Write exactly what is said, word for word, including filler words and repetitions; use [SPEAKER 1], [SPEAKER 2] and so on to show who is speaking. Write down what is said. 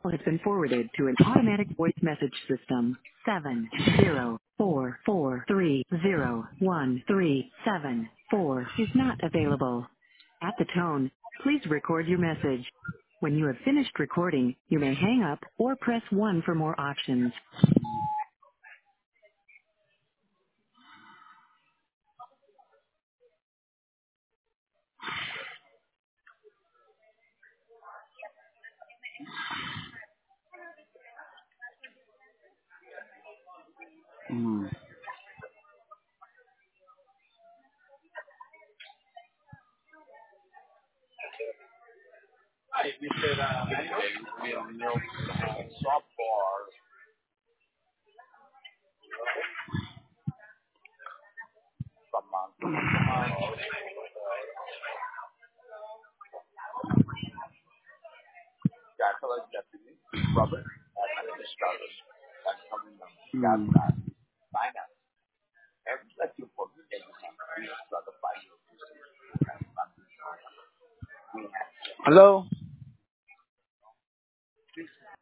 [SPEAKER 1] has been forwarded to an automatic voice message system. Seven zero four four three zero one three seven four is not available. At the tone, please record your message. When you have finished recording, you may hang up or press one for more options.
[SPEAKER 2] Mm. Mm. Hello?